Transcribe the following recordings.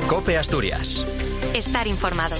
COPE Asturias. Estar informado.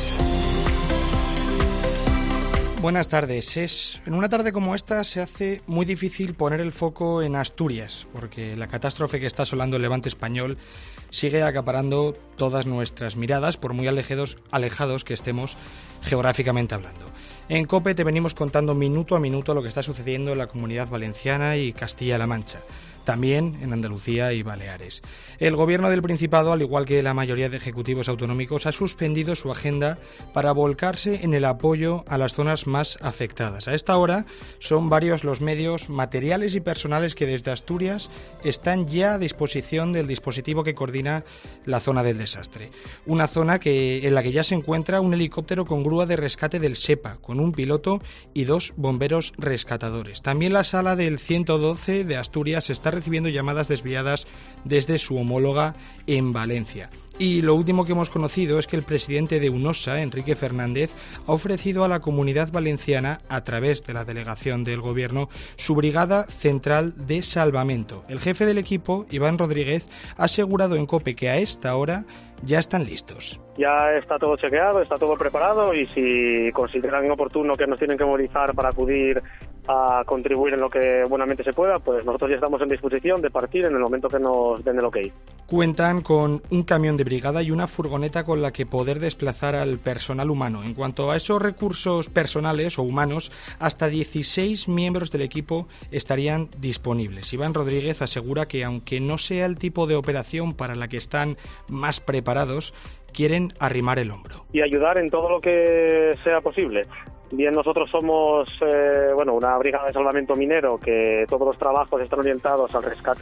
Buenas tardes. En una tarde como esta se hace muy difícil poner el foco en Asturias, porque la catástrofe que está asolando el levante español sigue acaparando todas nuestras miradas, por muy alejados que estemos geográficamente hablando. En COPE te venimos contando minuto a minuto lo que está sucediendo en la Comunidad Valenciana y Castilla-La Mancha. También en Andalucía y Baleares. El Gobierno del Principado, al igual que la mayoría de ejecutivos autonómicos, ha suspendido su agenda para volcarse en el apoyo a las zonas más afectadas. A esta hora son varios los medios materiales y personales que desde Asturias están ya a disposición del dispositivo que coordina la zona del desastre. Una zona en la que ya se encuentra un helicóptero con grúa de rescate del SEPA, con un piloto y 2 bomberos rescatadores. También la sala del 112 de Asturias está recibiendo llamadas desviadas desde su homóloga en Valencia. Y lo último que hemos conocido es que el presidente de UNOSA, Enrique Fernández, ha ofrecido a la Comunidad Valenciana, a través de la delegación del Gobierno, su Brigada Central de Salvamento. El jefe del equipo, Iván Rodríguez, ha asegurado en COPE que a esta hora ya están listos. Ya está todo chequeado, está todo preparado y si consideran oportuno que nos tienen que movilizar para acudir a contribuir en lo que buenamente se pueda, pues nosotros ya estamos en disposición de partir en el momento que nos den el ok. Cuentan con un camión de brigada y una furgoneta con la que poder desplazar al personal humano. En cuanto a esos recursos personales o humanos, hasta 16 miembros del equipo estarían disponibles. Iván Rodríguez asegura que aunque no sea el tipo de operación para la que están más preparados, quieren arrimar el hombro. Y ayudar en todo lo que sea posible. Bien, nosotros somos una brigada de salvamento minero, que todos los trabajos están orientados al rescate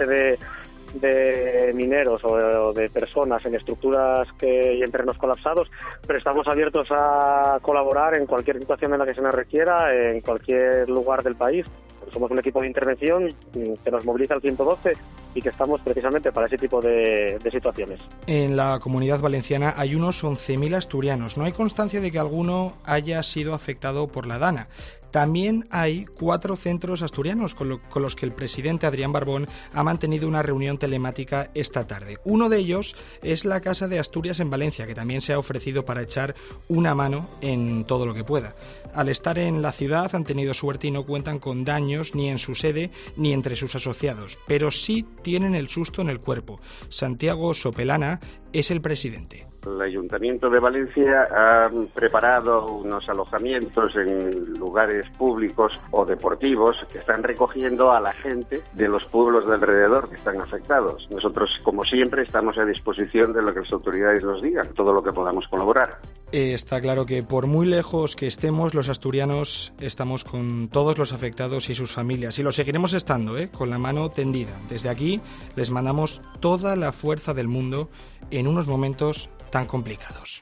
de mineros o de personas en estructuras y en terrenos colapsados, pero estamos abiertos a colaborar en cualquier situación en la que se nos requiera, en cualquier lugar del país. Somos un equipo de intervención que nos moviliza al 112 y que estamos precisamente para ese tipo de situaciones. En la Comunidad Valenciana hay unos 11.000 asturianos. No hay constancia de que alguno haya sido afectado por la Dana. También hay 4 centros asturianos con los que el presidente Adrián Barbón ha mantenido una reunión telemática esta tarde. Uno de ellos es la Casa de Asturias en Valencia, que también se ha ofrecido para echar una mano en todo lo que pueda. Al estar en la ciudad han tenido suerte y no cuentan con daños ni en su sede ni entre sus asociados, pero sí tienen el susto en el cuerpo. Santiago Sopelana es el presidente. El Ayuntamiento de Valencia ha preparado unos alojamientos en lugares públicos o deportivos que están recogiendo a la gente de los pueblos de alrededor que están afectados. Nosotros, como siempre, estamos a disposición de lo que las autoridades nos digan, todo lo que podamos colaborar. Está claro que por muy lejos que estemos, los asturianos estamos con todos los afectados y sus familias, y lo seguiremos estando, con la mano tendida. Desde aquí les mandamos toda la fuerza del mundo en unos momentos tan complicados.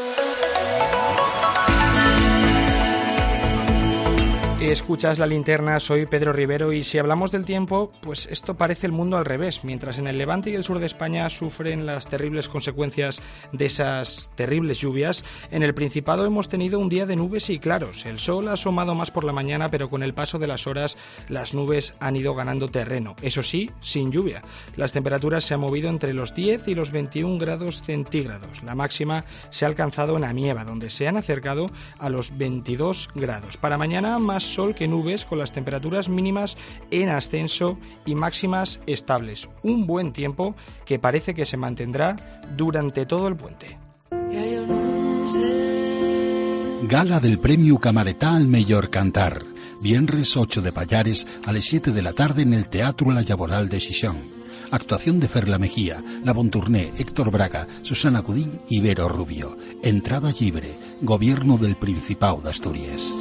Escuchas La Linterna, soy Pedro Rivero y si hablamos del tiempo, pues esto parece el mundo al revés. Mientras en el Levante y el sur de España sufren las terribles consecuencias de esas terribles lluvias, en el Principado hemos tenido un día de nubes y claros. El sol ha asomado más por la mañana, pero con el paso de las horas las nubes han ido ganando terreno. Eso sí, sin lluvia. Las temperaturas se han movido entre los 10 y los 21 grados centígrados. La máxima se ha alcanzado en Amieva, donde se han acercado a los 22 grados. Para mañana, más sol que nubes, con las temperaturas mínimas en ascenso y máximas estables. Un buen tiempo que parece que se mantendrá durante todo el puente. Gala del Premio Camaretà al Mellor Cantar. Viernes 8 de Pallares a las 7 de la tarde en el Teatro La Llaboral de Xixón. Actuación de Ferla Mejía, La Bontourné, Héctor Braga, Susana Cudín y Vero Rubio. Entrada libre. Gobierno del Principado de Asturias.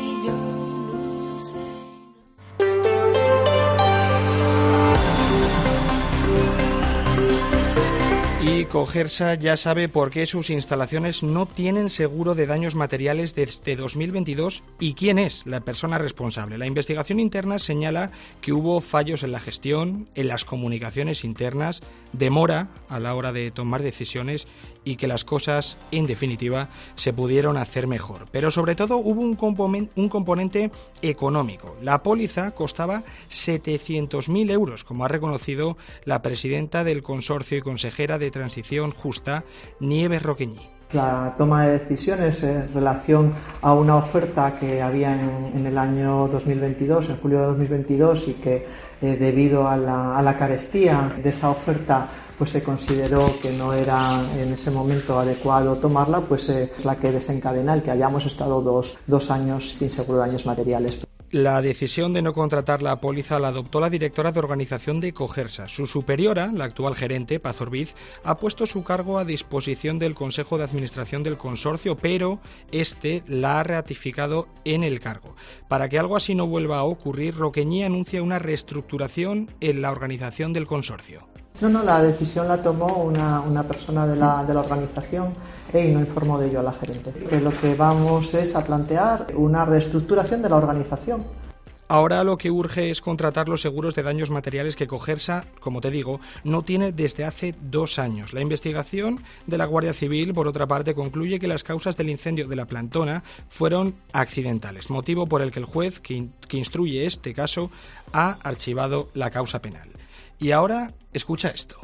Y Cogersa ya sabe por qué sus instalaciones no tienen seguro de daños materiales desde 2022 y quién es la persona responsable. La investigación interna señala que hubo fallos en la gestión, en las comunicaciones internas, demora a la hora de tomar decisiones y que las cosas, en definitiva, se pudieron hacer mejor. Pero sobre todo hubo un componente económico. La póliza costaba 700.000 euros, como ha reconocido la presidenta del consorcio y consejera de transición justa, Nieves Roqueñi. La toma de decisiones en relación a una oferta que había en el año 2022, en julio de 2022, y que debido a la carestía de esa oferta pues se consideró que no era en ese momento adecuado tomarla, pues es la que desencadena el que hayamos estado dos años sin seguro de daños materiales. La decisión de no contratar la póliza la adoptó la directora de organización de Cogersa. Su superiora, la actual gerente, Paz Orbiz, ha puesto su cargo a disposición del Consejo de Administración del consorcio, pero este la ha ratificado en el cargo. Para que algo así no vuelva a ocurrir, Roqueñi anuncia una reestructuración en la organización del consorcio. No, la decisión la tomó una persona de la organización y no informó de ello a la gerente. Que lo que vamos es a plantear una reestructuración de la organización. Ahora lo que urge es contratar los seguros de daños materiales que Cogersa, como te digo, no tiene desde hace 2 años. La investigación de la Guardia Civil, por otra parte, concluye que las causas del incendio de la plantona fueron accidentales, motivo por el que el juez que instruye este caso ha archivado la causa penal. Y ahora, escucha esto.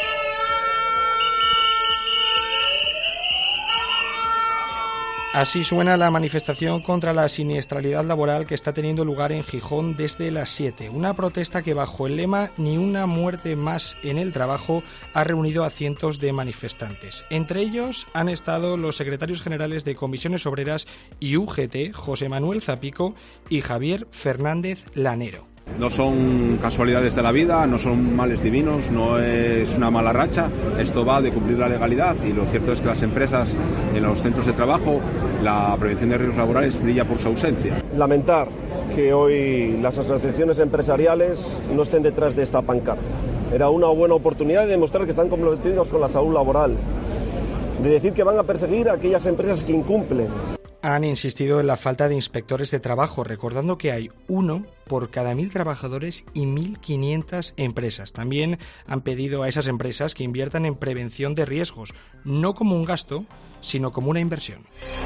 Así suena la manifestación contra la siniestralidad laboral que está teniendo lugar en Gijón desde las 7. Una protesta que bajo el lema "Ni una muerte más en el trabajo" ha reunido a cientos de manifestantes. Entre ellos han estado los secretarios generales de Comisiones Obreras y UGT, José Manuel Zapico y Javier Fernández Lanero. No son casualidades de la vida, no son males divinos, no es una mala racha. Esto va de cumplir la legalidad y lo cierto es que las empresas, en los centros de trabajo, la prevención de riesgos laborales brilla por su ausencia. Lamentar que hoy las asociaciones empresariales no estén detrás de esta pancarta. Era una buena oportunidad de demostrar que están comprometidos con la salud laboral, de decir que van a perseguir a aquellas empresas que incumplen. Han insistido en la falta de inspectores de trabajo, recordando que hay 1 por cada 1.000 trabajadores y 1.500 empresas. También han pedido a esas empresas que inviertan en prevención de riesgos, no como un gasto, sino como una inversión.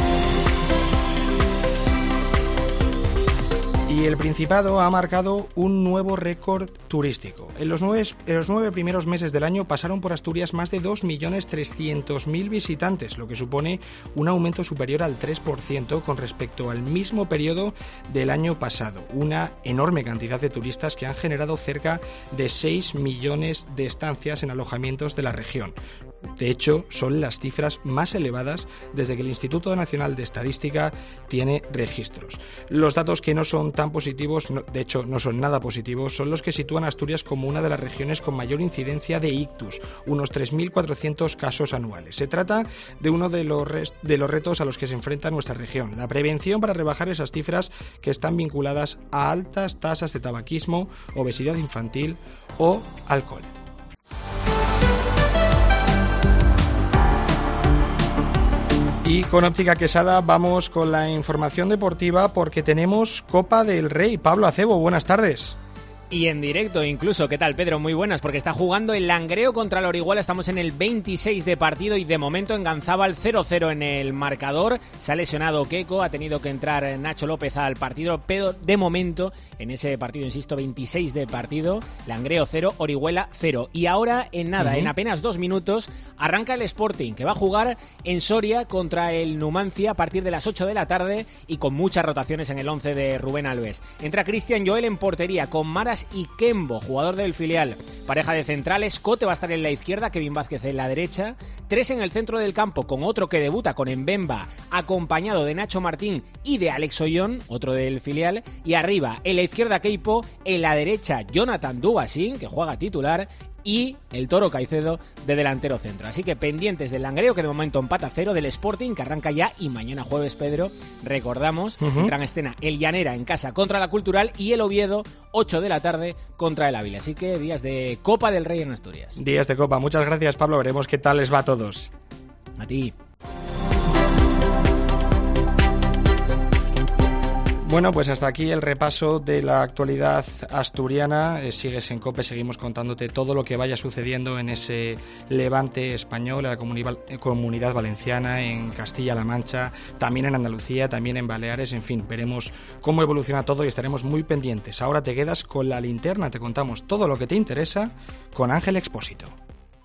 Y el Principado ha marcado un nuevo récord turístico. En los 9 primeros meses del año pasaron por Asturias más de 2.300.000 visitantes, lo que supone un aumento superior al 3% con respecto al mismo periodo del año pasado. Una enorme cantidad de turistas que han generado cerca de 6 millones de estancias en alojamientos de la región. De hecho, son las cifras más elevadas desde que el Instituto Nacional de Estadística tiene registros. Los datos que no son tan positivos, de hecho no son nada positivos, son los que sitúan a Asturias como una de las regiones con mayor incidencia de ictus, unos 3.400 casos anuales. Se trata de uno de los retos a los que se enfrenta nuestra región, la prevención para rebajar esas cifras que están vinculadas a altas tasas de tabaquismo, obesidad infantil o alcohol. Y con Óptica Quesada vamos con la información deportiva porque tenemos Copa del Rey. Pablo Acebo, buenas tardes. Y en directo incluso, ¿qué tal, Pedro? Muy buenas, porque está jugando el Langreo contra el Orihuela, estamos en el 26 de partido y de momento enganzaba el 0-0 en el marcador. Se ha lesionado Keco, ha tenido que entrar Nacho López al partido, pero de momento en ese partido, insisto, 26 de partido, Langreo 0, Orihuela 0. Y ahora en nada, en apenas 2 minutos, arranca el Sporting, que va a jugar en Soria contra el Numancia a partir de las 8 de la tarde y con muchas rotaciones en el 11 de Rubén Alves. Entra Cristian Joel en portería con Maras y Kembo, jugador del filial. Pareja de centrales, Cote va a estar en la izquierda, Kevin Vázquez en la derecha. 3 en el centro del campo con otro que debuta con Mbemba, acompañado de Nacho Martín y de Alex Ollón, otro del filial. Y arriba, en la izquierda Keipo, en la derecha Jonathan Dugasín, que juega titular, y el Toro Caicedo de delantero centro. Así que pendientes del Langreo, que de momento empata 0, del Sporting, que arranca ya, y mañana jueves, Pedro, recordamos, entra en escena el Llanera en casa contra la Cultural y el Oviedo, 8 de la tarde, contra el Ávila. Así que días de Copa del Rey en Asturias. Días de Copa. Muchas gracias, Pablo. Veremos qué tal les va a todos. A ti. Bueno, pues hasta aquí el repaso de la actualidad asturiana. Sigues en COPE, seguimos contándote todo lo que vaya sucediendo en ese levante español, en la comunidad valenciana, en Castilla-La Mancha, también en Andalucía, también en Baleares, en fin, veremos cómo evoluciona todo y estaremos muy pendientes. Ahora te quedas con la linterna, te contamos todo lo que te interesa con Ángel Expósito.